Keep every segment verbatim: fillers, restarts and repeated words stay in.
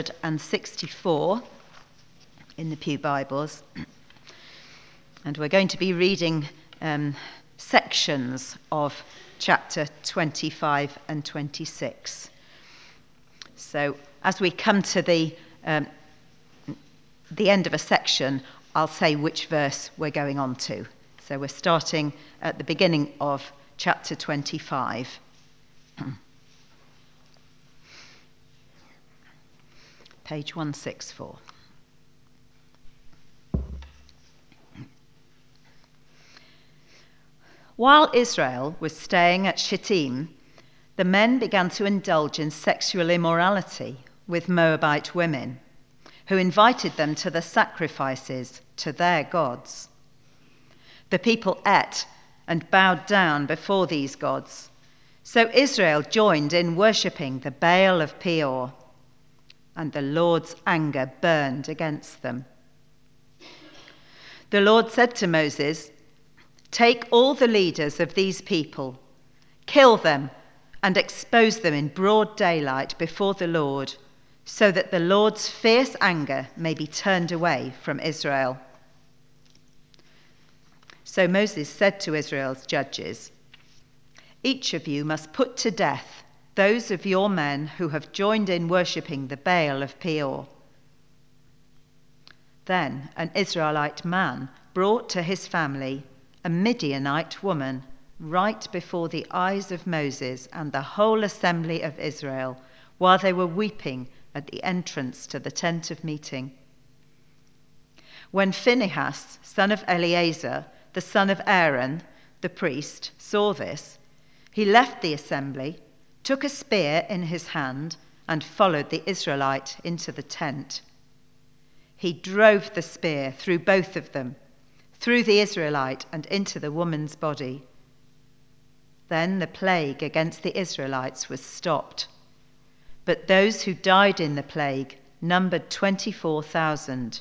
sixty-four in the Pew Bibles, and we're going to be reading um, sections of chapter twenty-five and twenty-six. So as we come to the um, the end of a section, I'll say which verse we're going on to. So we're starting at the beginning of chapter twenty-five. Page one sixty-four. While Israel was staying at Shittim, the men began to indulge in sexual immorality with Moabite women, who invited them to the sacrifices to their gods. The people ate and bowed down before these gods, so Israel joined in worshipping the Baal of Peor, and the Lord's anger burned against them. The Lord said to Moses, "Take all the leaders of these people, kill them, and expose them in broad daylight before the Lord, so that the Lord's fierce anger may be turned away from Israel." So Moses said to Israel's judges, "Each of you must put to death those of your men who have joined in worshipping the Baal of Peor." Then an Israelite man brought to his family a Midianite woman right before the eyes of Moses and the whole assembly of Israel, while they were weeping at the entrance to the tent of meeting. When Phinehas, son of Eleazar, the son of Aaron, the priest, saw this, he left the assembly, took a spear in his hand, and followed the Israelite into the tent. He drove the spear through both of them, through the Israelite and into the woman's body. Then the plague against the Israelites was stopped, but those who died in the plague numbered twenty-four thousand.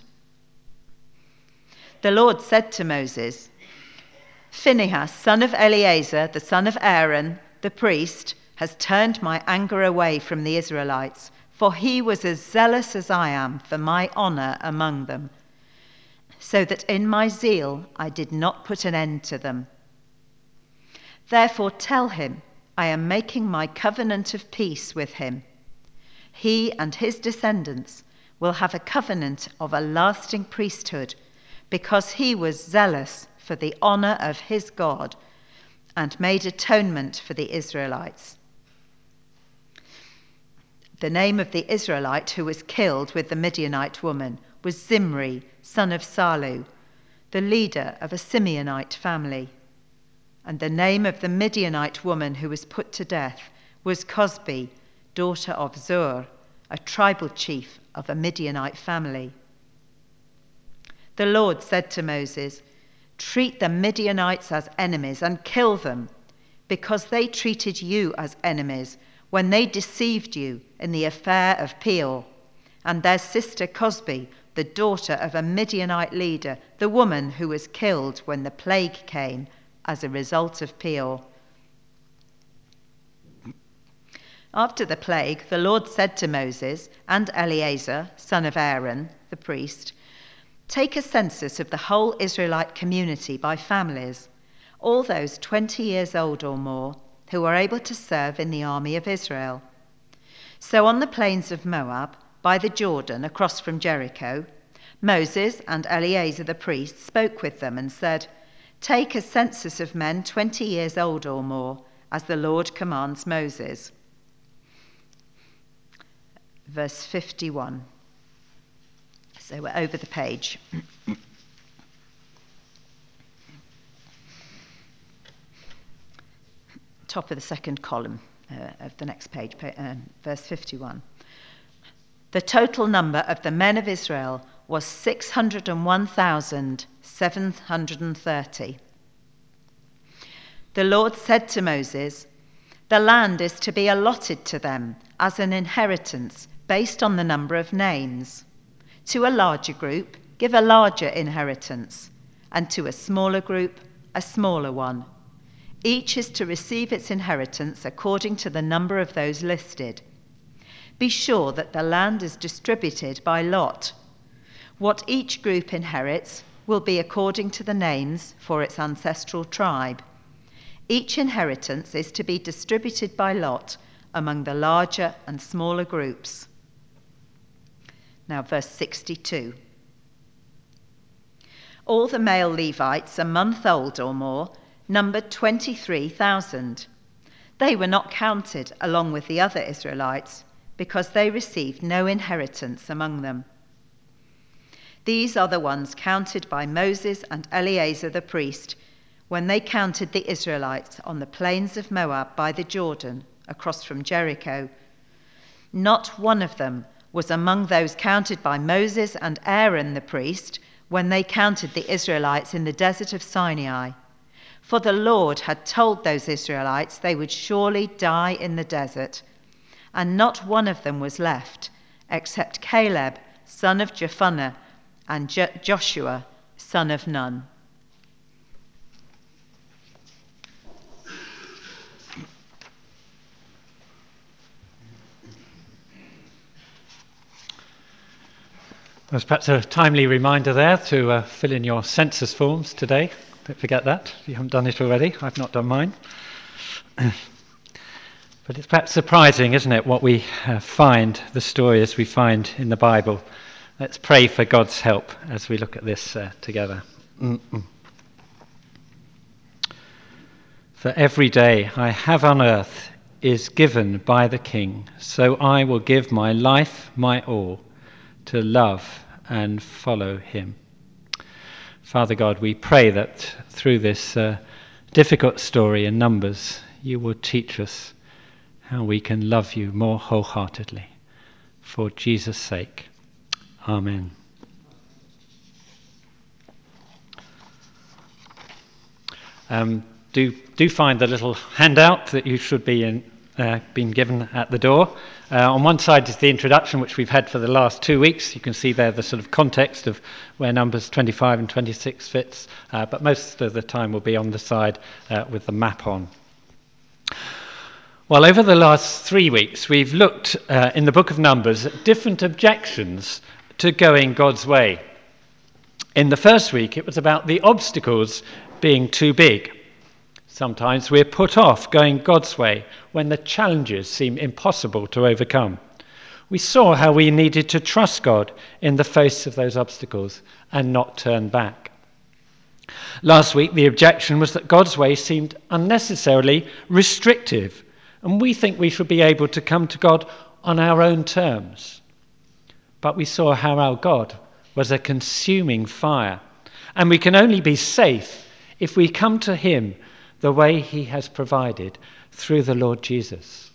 The Lord said to Moses, "Phinehas, son of Eleazar, the son of Aaron, the priest, has turned my anger away from the Israelites, for he was as zealous as I am for my honor among them, so that in my zeal I did not put an end to them. Therefore tell him, I am making my covenant of peace with him. He and his descendants will have a covenant of a lasting priesthood, because he was zealous for the honor of his God and made atonement for the Israelites." The name of the Israelite who was killed with the Midianite woman was Zimri, son of Salu, the leader of a Simeonite family. And the name of the Midianite woman who was put to death was Cosbi, daughter of Zur, a tribal chief of a Midianite family. The Lord said to Moses, "Treat the Midianites as enemies and kill them, because they treated you as enemies when they deceived you in the affair of Peor, and their sister Cosbi, the daughter of a Midianite leader, the woman who was killed when the plague came as a result of Peor." After the plague, the Lord said to Moses and Eleazar, son of Aaron, the priest, "Take a census of the whole Israelite community by families, all those twenty years old or more who are able to serve in the army of Israel." So on the plains of Moab, by the Jordan across from Jericho, Moses and Eleazar the priest spoke with them and said, "Take a census of men twenty years old or more, as the Lord commands Moses." Verse fifty-one. So we're over the page. Top of the second column uh, of the next page, uh, verse fifty-one. The total number of the men of Israel was six hundred one thousand seven hundred thirty. The Lord said to Moses, "The land is to be allotted to them as an inheritance based on the number of names. To a larger group, give a larger inheritance, and to a smaller group, a smaller one. Each is to receive its inheritance according to the number of those listed. be sure that the land is distributed by lot. What each group inherits will be according to the names for its ancestral tribe. Each inheritance is to be distributed by lot among the larger and smaller groups. Now, verse sixty-two. All the male Levites, a month old or more, numbered twenty-three thousand. They were not counted along with the other Israelites because they received no inheritance among them. These are the ones counted by Moses and Eleazar the priest when they counted the Israelites on the plains of Moab by the Jordan across from Jericho. Not one of them was among those counted by Moses and Aaron the priest when they counted the Israelites in the desert of Sinai. For the Lord had told those Israelites they would surely die in the desert, and not one of them was left, except Caleb, son of Jephunneh, and Jo- Joshua, son of Nun. There's perhaps a timely reminder there to uh, fill in your census forms today. Don't forget that, if you haven't done it already. I've not done mine. But it's perhaps surprising, isn't it, what we uh, find, the stories we find in the Bible. Let's pray for God's help as we look at this uh, together. Mm-mm. For every day I have on earth is given by the King, so I will give my life, my all, to love and follow him. Father God, we pray that through this uh, difficult story in Numbers, you will teach us how we can love you more wholeheartedly. For Jesus' sake. Amen. Um, do do find the little handout that you should be in, uh, been given at the door. Uh, on one side is the introduction, which we've had for the last two weeks. You can see there the sort of context of where Numbers twenty-five and twenty-six fits, uh, but most of the time will be on the side uh, with the map on. Well, over the last three weeks, we've looked uh, in the book of Numbers at different objections to going God's way. In the first week, it was about the obstacles being too big. Sometimes we're put off going God's way when the challenges seem impossible to overcome. We saw how we needed to trust God in the face of those obstacles and not turn back. Last week, the objection was that God's way seemed unnecessarily restrictive, and we think we should be able to come to God on our own terms. But we saw how our God was a consuming fire, and we can only be safe if we come to him the way he has provided through the Lord Jesus.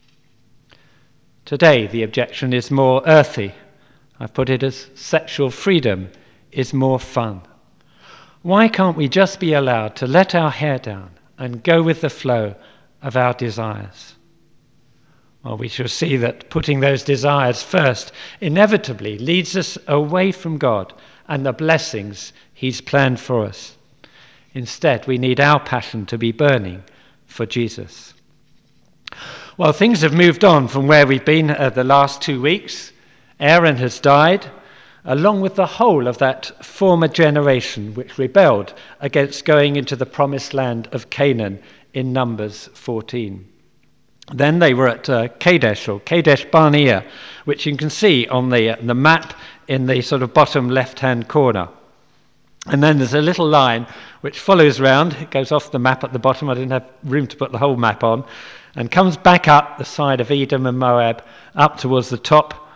Today, the objection is more earthy. I've put it as sexual freedom is more fun. Why can't we just be allowed to let our hair down and go with the flow of our desires? Well, we shall see that putting those desires first inevitably leads us away from God and the blessings he's planned for us. Instead, we need our passion to be burning for Jesus. Well, things have moved on from where we've been uh, the last two weeks. Aaron has died, along with the whole of that former generation which rebelled against going into the promised land of Canaan in Numbers fourteen. Then they were at uh, Kadesh, or Kadesh Barnea, which you can see on the, uh, the map in the sort of bottom left-hand corner. And then there's a little line which follows round. It goes off the map at the bottom. I didn't have room to put the whole map on. And comes back up the side of Edom and Moab, up towards the top.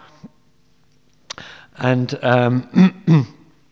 And um,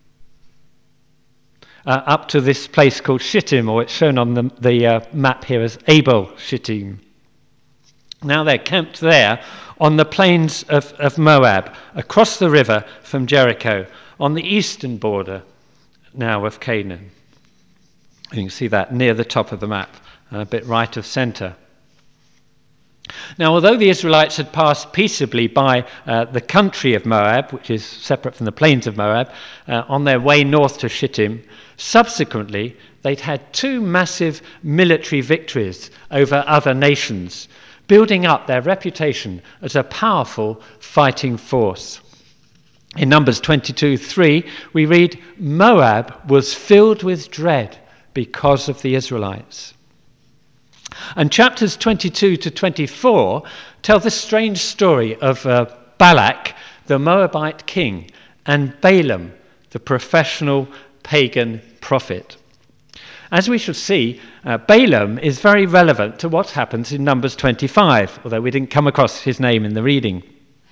uh, up to this place called Shittim, or it's shown on the, the uh, map here as Abel Shittim. Now they're camped there on the plains of, of Moab, across the river from Jericho, on the eastern border now of Canaan. You can see that near the top of the map, a bit right of centre. Now, although the Israelites had passed peaceably by uh, the country of Moab, which is separate from the plains of Moab, uh, on their way north to Shittim, subsequently they'd had two massive military victories over other nations building up their reputation as a powerful fighting force. In Numbers twenty-two three, we read, Moab was filled with dread because of the Israelites. And chapters twenty-two to twenty-four tell the strange story of uh, Balak, the Moabite king, and Balaam, the professional pagan prophet. As we shall see, uh, Balaam is very relevant to what happens in Numbers twenty-five, although we didn't come across his name in the reading.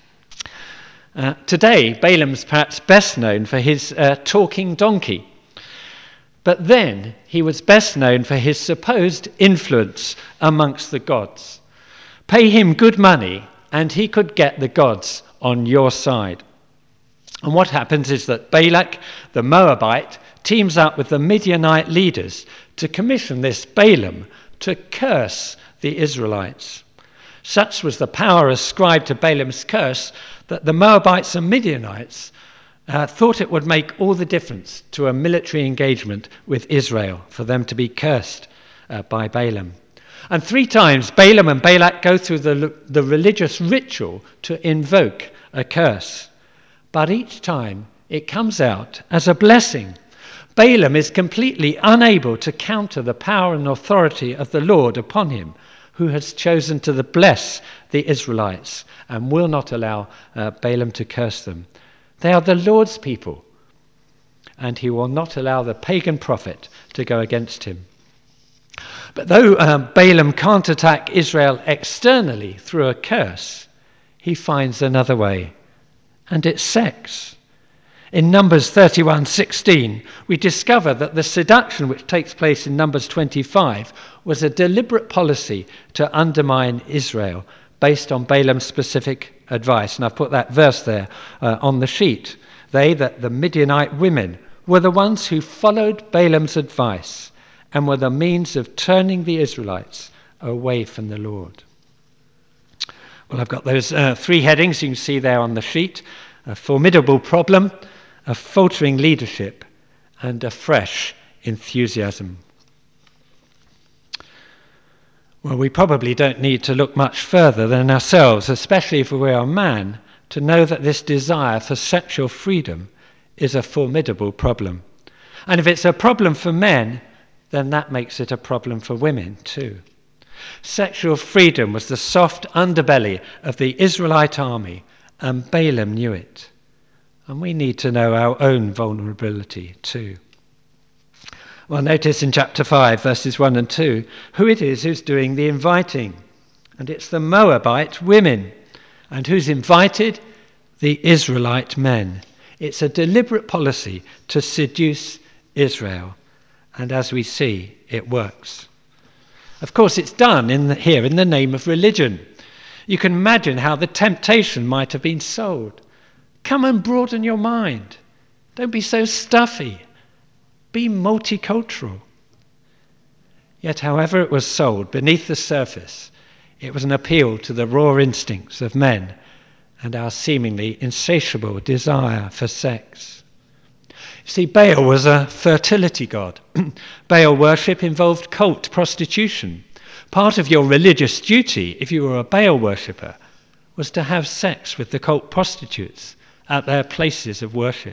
Uh, today, Balaam's perhaps best known for his uh, talking donkey. But then he was best known for his supposed influence amongst the gods. Pay him good money and he could get the gods on your side. And what happens is that Balak, the Moabite, teams up with the Midianite leaders to commission this Balaam to curse the Israelites. Such was the power ascribed to Balaam's curse that the Moabites and Midianites uh, thought it would make all the difference to a military engagement with Israel for them to be cursed uh, by Balaam. And three times Balaam and Balak go through the, the religious ritual to invoke a curse. But each time it comes out as a blessing. Balaam is completely unable to counter the power and authority of the Lord upon him, who has chosen to bless the Israelites and will not allow uh, Balaam to curse them. They are the Lord's people, and he will not allow the pagan prophet to go against him. But though uh, Balaam can't attack Israel externally through a curse, he finds another way, and it's sex. In Numbers thirty-one sixteen, we discover that the seduction which takes place in Numbers twenty-five was a deliberate policy to undermine Israel based on Balaam's specific advice. And I've put that verse there uh, on the sheet. They, that the Midianite women, were the ones who followed Balaam's advice and were the means of turning the Israelites away from the Lord. Well, I've got those uh, three headings you can see there on the sheet. A formidable problem, a faltering leadership, and a fresh enthusiasm. Well, we probably don't need to look much further than ourselves, especially if we are a man, to know that this desire for sexual freedom is a formidable problem. And if it's a problem for men, then that makes it a problem for women too. Sexual freedom was the soft underbelly of the Israelite army, and Balaam knew it. And we need to know our own vulnerability too. Well, notice in chapter five, verses one and two, who it is who's doing the inviting. And it's the Moabite women. And who's invited? The Israelite men. It's a deliberate policy to seduce Israel. And as we see, it works. Of course, it's done in the, here in the name of religion. You can imagine how the temptation might have been sold. Come and broaden your mind. Don't be so stuffy. Be multicultural. Yet, however it was sold, beneath the surface, it was an appeal to the raw instincts of men and our seemingly insatiable desire for sex. You see, Baal was a fertility god. Baal worship involved cult prostitution. Part of your religious duty, if you were a Baal worshipper, was to have sex with the cult prostitutes at their places of worship.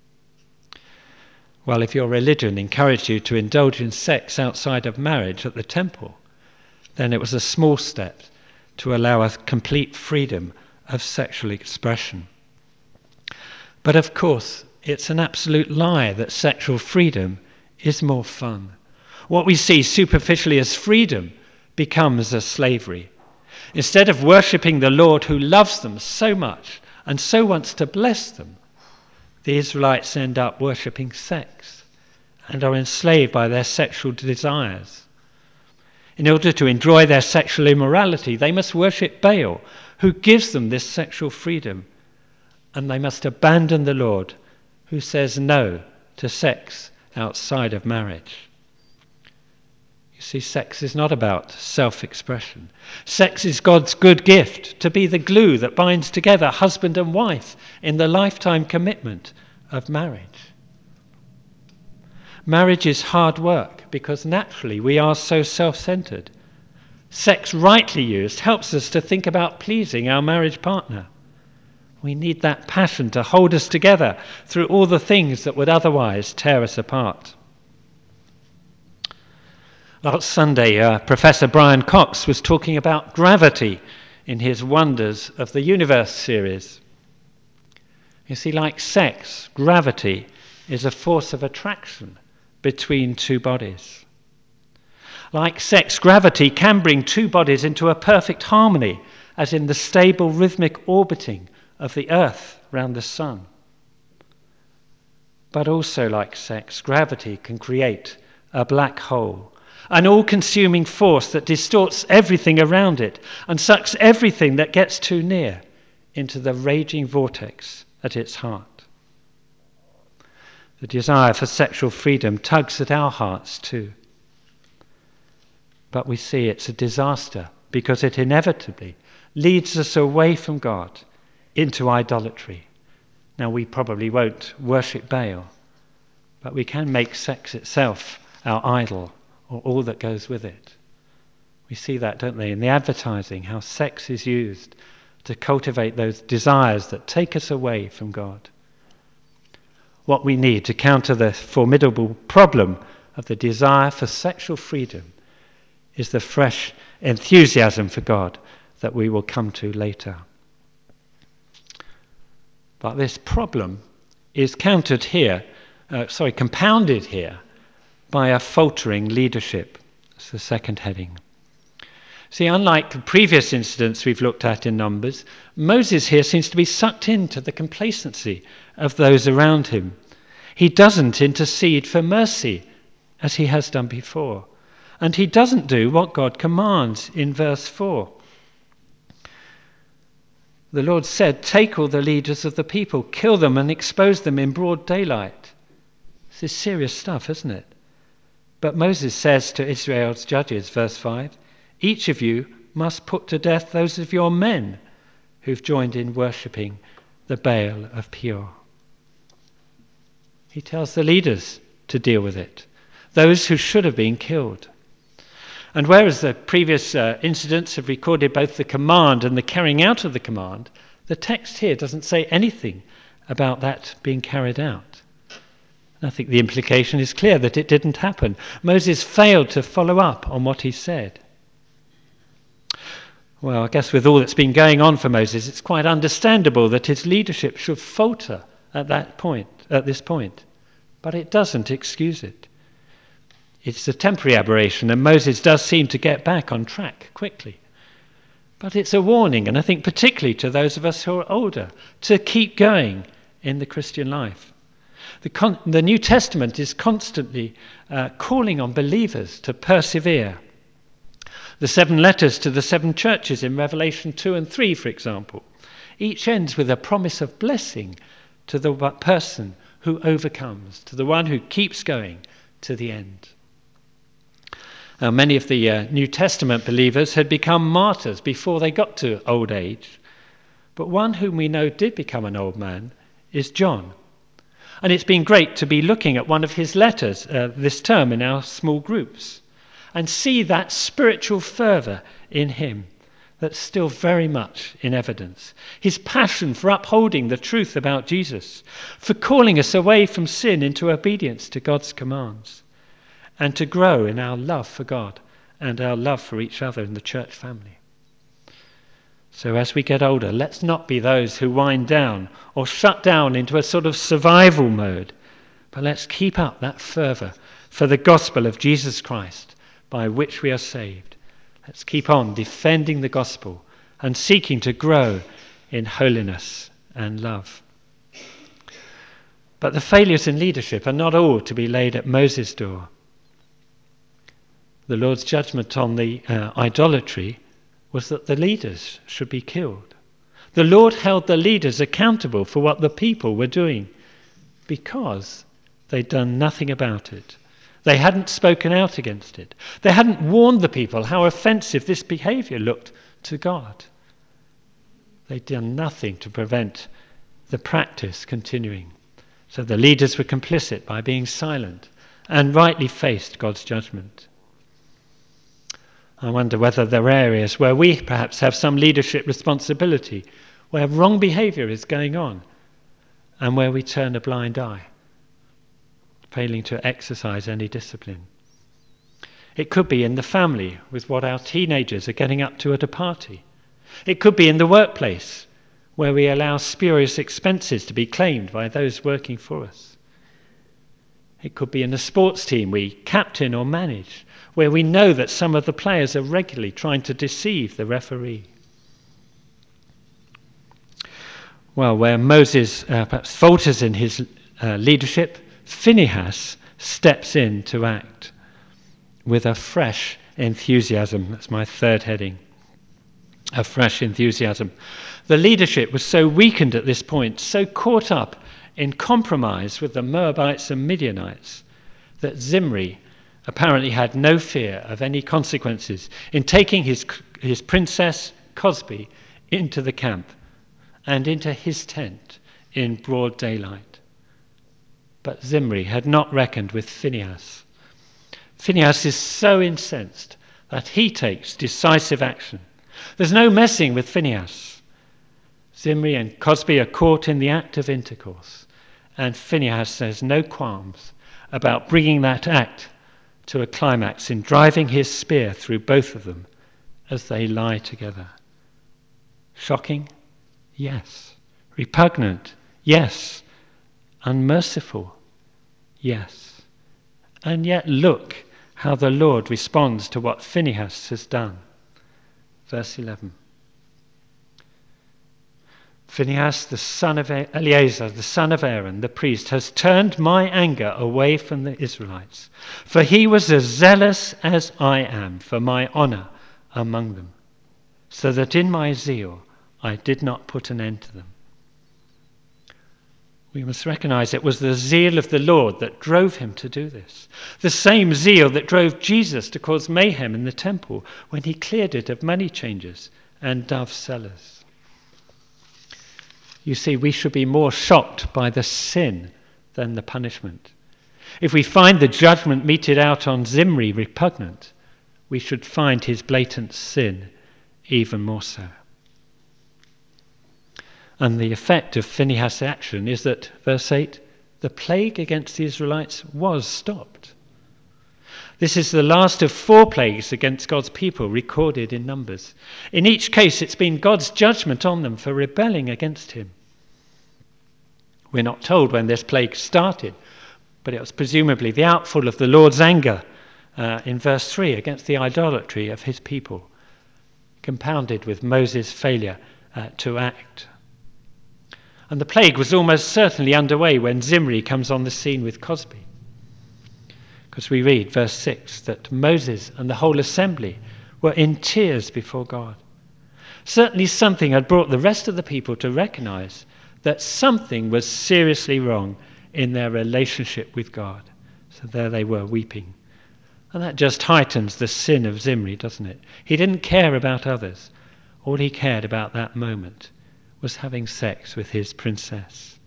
Well, if your religion encouraged you to indulge in sex outside of marriage at the temple, then it was a small step to allow a complete freedom of sexual expression. But of course, it's an absolute lie that sexual freedom is more fun. What we see superficially as freedom becomes a slavery. Instead of worshipping the Lord who loves them so much and so wants to bless them, the Israelites end up worshipping sex and are enslaved by their sexual desires. In order to enjoy their sexual immorality, they must worship Baal, who gives them this sexual freedom, and they must abandon the Lord, who says no to sex outside of marriage. You see, sex is not about self-expression. Sex is God's good gift to be the glue that binds together husband and wife in the lifetime commitment of marriage. Marriage is hard work because naturally we are so self-centered. Sex rightly used helps us to think about pleasing our marriage partner. We need that passion to hold us together through all the things that would otherwise tear us apart. Last Sunday, uh, Professor Brian Cox was talking about gravity in his Wonders of the Universe series. You see, like sex, gravity is a force of attraction between two bodies. Like sex, gravity can bring two bodies into a perfect harmony, as in the stable rhythmic orbiting of the Earth around the Sun. But also like sex, gravity can create a black hole, an all-consuming force that distorts everything around it and sucks everything that gets too near into the raging vortex at its heart. The desire for sexual freedom tugs at our hearts too. But we see it's a disaster because it inevitably leads us away from God into idolatry. Now, we probably won't worship Baal, but we can make sex itself our idol, or all that goes with it. We see that, don't we, in the advertising, how sex is used to cultivate those desires that take us away from God. What we need to counter the formidable problem of the desire for sexual freedom is the fresh enthusiasm for God that we will come to later. But this problem is countered here, uh, sorry, compounded here by a faltering leadership. That's the second heading. See, unlike the previous incidents we've looked at in Numbers, Moses here seems to be sucked into the complacency of those around him. He doesn't intercede for mercy as he has done before. And he doesn't do what God commands in verse four. The Lord said, "Take all the leaders of the people, kill them and expose them in broad daylight." This is serious stuff, isn't it? But Moses says to Israel's judges, verse five, "Each of you must put to death those of your men who've joined in worshipping the Baal of Peor." He tells the leaders to deal with it, those who should have been killed. And whereas the previous uh, incidents have recorded both the command and the carrying out of the command, the text here doesn't say anything about that being carried out. And I think the implication is clear that it didn't happen. Moses failed to follow up on what he said. Well, I guess with all that's been going on for Moses, it's quite understandable that his leadership should falter at that point, at this point. But it doesn't excuse it. It's a temporary aberration, and Moses does seem to get back on track quickly. But it's a warning, and I think particularly to those of us who are older, to keep going in the Christian life. The, con- the New Testament is constantly uh, calling on believers to persevere. The seven letters to the seven churches in Revelation two and three, for example, each ends with a promise of blessing to the person who overcomes, to the one who keeps going to the end. Now, many of the uh, New Testament believers had become martyrs before they got to old age. But one whom we know did become an old man is John. And it's been great to be looking at one of his letters uh, this term in our small groups and see that spiritual fervour in him that's still very much in evidence. His passion for upholding the truth about Jesus, for calling us away from sin into obedience to God's commands, and to grow in our love for God and our love for each other in the church family. So as we get older, let's not be those who wind down or shut down into a sort of survival mode, but let's keep up that fervour for the gospel of Jesus Christ by which we are saved. Let's keep on defending the gospel and seeking to grow in holiness and love. But the failures in leadership are not all to be laid at Moses' door. The Lord's judgment on the uh, idolatry was that the leaders should be killed. The Lord held the leaders accountable for what the people were doing because they'd done nothing about it. They hadn't spoken out against it. They hadn't warned the people how offensive this behavior looked to God. They'd done nothing to prevent the practice continuing. So the leaders were complicit by being silent and rightly faced God's judgment. I wonder whether there are areas where we perhaps have some leadership responsibility, where wrong behaviour is going on, and where we turn a blind eye, failing to exercise any discipline. It could be in the family, with what our teenagers are getting up to at a party. It could be in the workplace, where we allow spurious expenses to be claimed by those working for us. It could be in a sports team we captain or manage, where we know that some of the players are regularly trying to deceive the referee. Well, where Moses uh, perhaps falters in his uh, leadership, Phinehas steps in to act with a fresh enthusiasm. That's my third heading. A fresh enthusiasm. The leadership was so weakened at this point, so caught up in compromise with the Moabites and Midianites, that Zimri apparently had no fear of any consequences in taking his, his princess Cosbi into the camp and into his tent in broad daylight. But Zimri had not reckoned with Phinehas. Phinehas is so incensed that he takes decisive action. There's no messing with Phinehas. Zimri and Cosbi are caught in the act of intercourse, and Phinehas has no qualms about bringing that act to a climax in driving his spear through both of them as they lie together. Shocking? Yes. Repugnant? Yes. Unmerciful? Yes. And yet look how the Lord responds to what Phinehas has done. Verse eleven. Phinehas, the son of Eleazar, the son of Aaron, the priest, has turned my anger away from the Israelites, for he was as zealous as I am for my honor among them, so that in my zeal I did not put an end to them. We must recognize it was the zeal of the Lord that drove him to do this. The same zeal that drove Jesus to cause mayhem in the temple when he cleared it of money changers and dove sellers. You see, we should be more shocked by the sin than the punishment. If we find the judgment meted out on Zimri repugnant, we should find his blatant sin even more so. And the effect of Phinehas' action is that, verse eight, the plague against the Israelites was stopped. This is the last of four plagues against God's people recorded in Numbers. In each case, it's been God's judgment on them for rebelling against him. We're not told when this plague started, but it was presumably the outfall of the Lord's anger uh, in verse three against the idolatry of his people, compounded with Moses' failure uh, to act. And the plague was almost certainly underway when Zimri comes on the scene with Cosbi. Because we read, verse six, that Moses and the whole assembly were in tears before God. Certainly something had brought the rest of the people to recognize that something was seriously wrong in their relationship with God. So there they were weeping. And that just heightens the sin of Zimri, doesn't it? He didn't care about others. All he cared about that moment was having sex with his princess.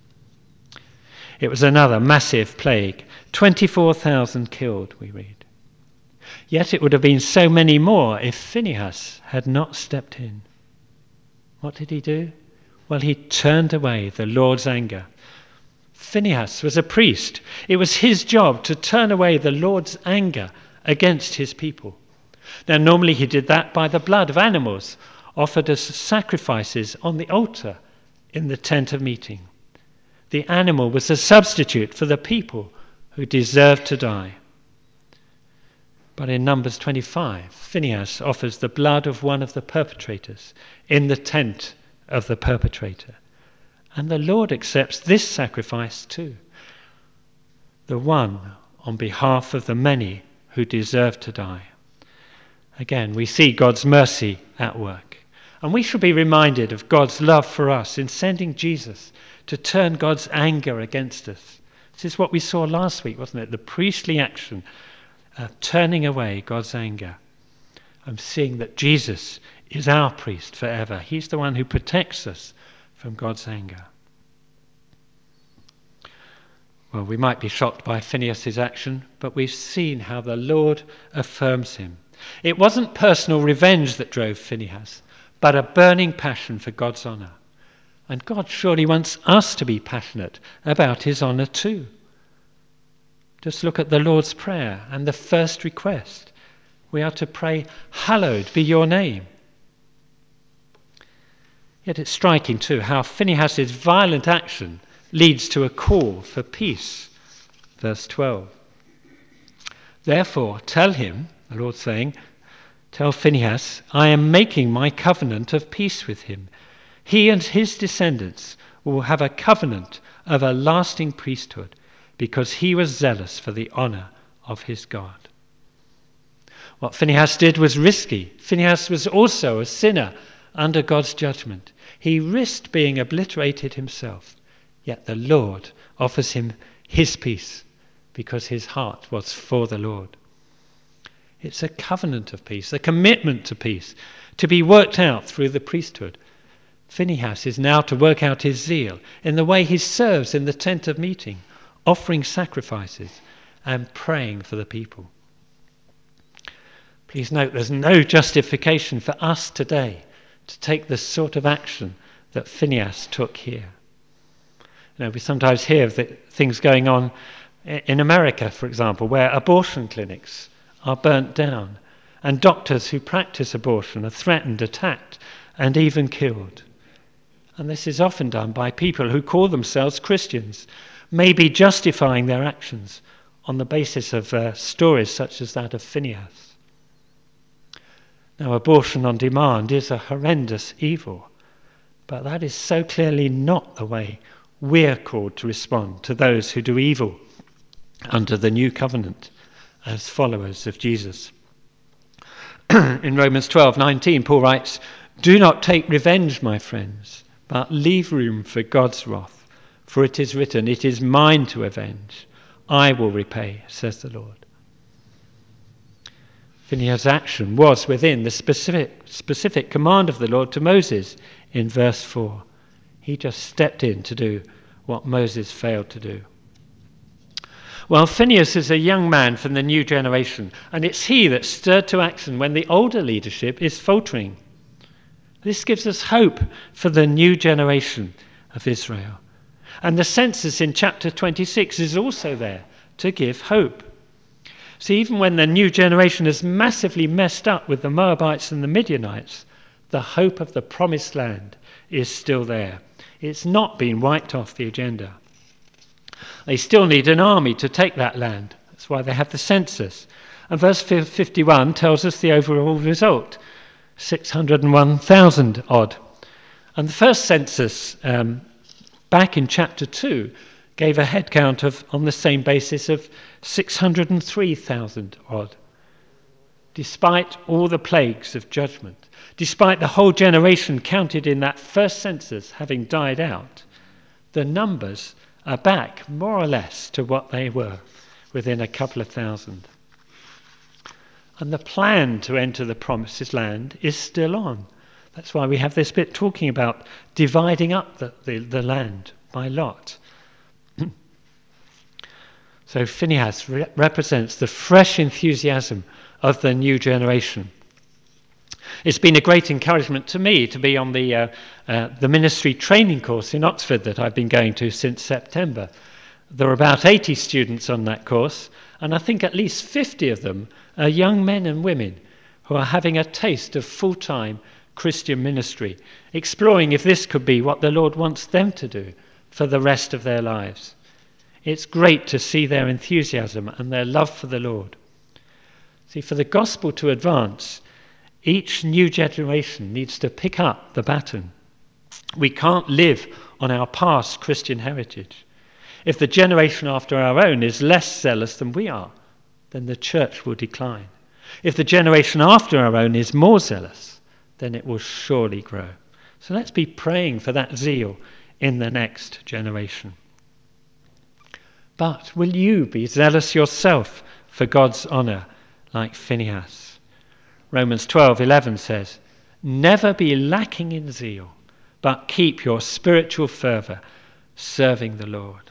It was another massive plague. twenty-four thousand killed, we read. Yet it would have been so many more if Phinehas had not stepped in. What did he do? Well, he turned away the Lord's anger. Phinehas was a priest. It was his job to turn away the Lord's anger against his people. Now, normally he did that by the blood of animals offered as sacrifices on the altar in the tent of meeting. The animal was a substitute for the people who deserved to die. But in Numbers twenty-five, Phinehas offers the blood of one of the perpetrators in the tent of the perpetrator. And the Lord accepts this sacrifice too. The one on behalf of the many who deserve to die. Again, we see God's mercy at work. And we should be reminded of God's love for us in sending Jesus to turn God's anger against us. This is what we saw last week, wasn't it? The priestly action of turning away God's anger. I'm seeing that Jesus is our priest forever. He's the one who protects us from God's anger. Well, we might be shocked by Phinehas' action, but we've seen how the Lord affirms him. It wasn't personal revenge that drove Phinehas, but a burning passion for God's honour. And God surely wants us to be passionate about his honour too. Just look at the Lord's Prayer and the first request. We are to pray, "Hallowed be your name." Yet it's striking too how Phinehas' violent action leads to a call for peace. Verse twelve. "Therefore tell him," the Lord's saying, "tell Phinehas, I am making my covenant of peace with him. He and his descendants will have a covenant of a lasting priesthood, because he was zealous for the honour of his God." What Phinehas did was risky. Phinehas was also a sinner under God's judgment. He risked being obliterated himself, yet the Lord offers him his peace because his heart was for the Lord. It's a covenant of peace, a commitment to peace, to be worked out through the priesthood. Phinehas is now to work out his zeal in the way he serves in the tent of meeting, offering sacrifices and praying for the people. Please note there's no justification for us today to take the sort of action that Phinehas took here. You know, we sometimes hear of the things going on in America, for example, where abortion clinics are burnt down and doctors who practice abortion are threatened, attacked, and even killed. And this is often done by people who call themselves Christians, maybe justifying their actions on the basis of uh, stories such as that of Phinehas. Now, abortion on demand is a horrendous evil, but that is so clearly not the way we're called to respond to those who do evil under the new covenant as followers of Jesus. In Romans twelve nineteen, Paul writes, "Do not take revenge, my friends, but leave room for God's wrath. For it is written, 'It is mine to avenge. I will repay,' says the Lord." Phinehas' action was within the specific, specific command of the Lord to Moses in verse four. He just stepped in to do what Moses failed to do. Well, Phinehas is a young man from the new generation, and it's he that's stirred to action when the older leadership is faltering. This gives us hope for the new generation of Israel. And the census in chapter twenty-six is also there to give hope. See, even when the new generation is massively messed up with the Moabites and the Midianites, the hope of the promised land is still there. It's not been wiped off the agenda. They still need an army to take that land. That's why they have the census. And verse fifty-one tells us the overall result, six hundred one thousand odd. And the first census um, back in chapter two gave a head count of, on the same basis, of six hundred three thousand odd. Despite all the plagues of judgment, despite the whole generation counted in that first census having died out, the numbers are back more or less to what they were, within a couple of thousand. And the plan to enter the promised land is still on. That's why we have this bit talking about dividing up the, the, the land by lot. So Phinehas re- represents the fresh enthusiasm of the new generation. It's been a great encouragement to me to be on the uh, uh, the ministry training course in Oxford that I've been going to since September. There are about eighty students on that course, and I think at least fifty of them are young men and women who are having a taste of full-time Christian ministry, exploring if this could be what the Lord wants them to do for the rest of their lives. It's great to see their enthusiasm and their love for the Lord. See, for the gospel to advance, each new generation needs to pick up the baton. We can't live on our past Christian heritage. If the generation after our own is less zealous than we are, then the church will decline. If the generation after our own is more zealous, then it will surely grow. So let's be praying for that zeal in the next generation. But will you be zealous yourself for God's honour like Phinehas? Romans twelve eleven says, "Never be lacking in zeal, but keep your spiritual fervour, serving the Lord."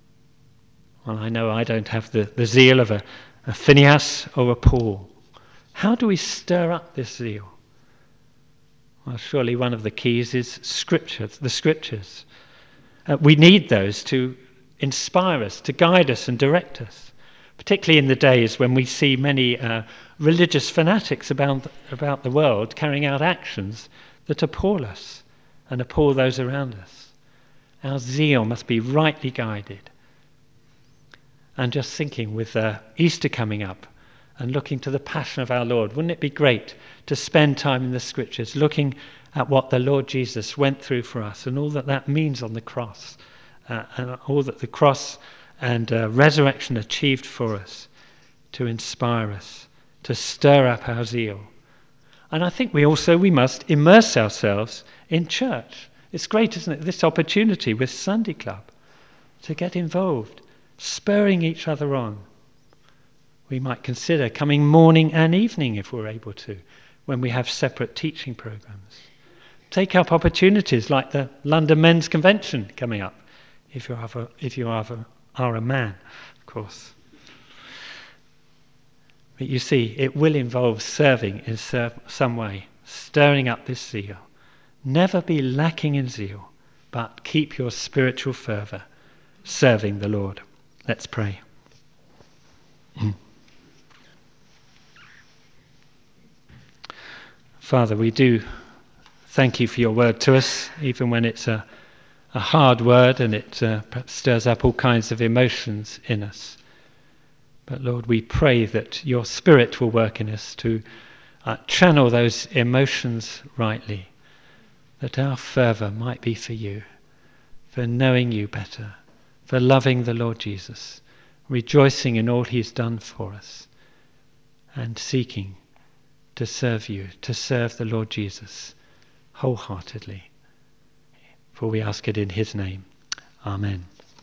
Well, I know I don't have the, the zeal of a, a Phinehas or a Paul, How do we stir up this zeal? Well, surely one of the keys is scriptures, the scriptures. Uh, we need those to inspire us, to guide us and direct us, particularly in the days when we see many uh, religious fanatics about, about the world carrying out actions that appall us and appall those around us. Our zeal must be rightly guided. And just thinking with uh, Easter coming up and looking to the passion of our Lord, wouldn't it be great to spend time in the scriptures looking at what the Lord Jesus went through for us and all that that means on the cross, uh, and all that the cross and uh, resurrection achieved for us, to inspire us, to stir up our zeal. And I think we also, we must immerse ourselves in church. It's great, isn't it, this opportunity with Sunday Club to get involved, spurring each other on. We might consider coming morning and evening if we're able to, when we have separate teaching programs. Take up opportunities like the London Men's Convention coming up, if you are a, if you are a, are a man, of course. But you see, it will involve serving in ser- some way, stirring up this zeal. Never be lacking in zeal, but keep your spiritual fervour, serving the Lord. Let's pray. Father, we do thank you for your word to us, even when it's a, a hard word and it uh, stirs up all kinds of emotions in us. But Lord, we pray that your Spirit will work in us to uh, channel those emotions rightly, that our fervour might be for you, for knowing you better, for loving the Lord Jesus, rejoicing in all he's done for us, and seeking to serve you, to serve the Lord Jesus wholeheartedly. For we ask it in his name. Amen.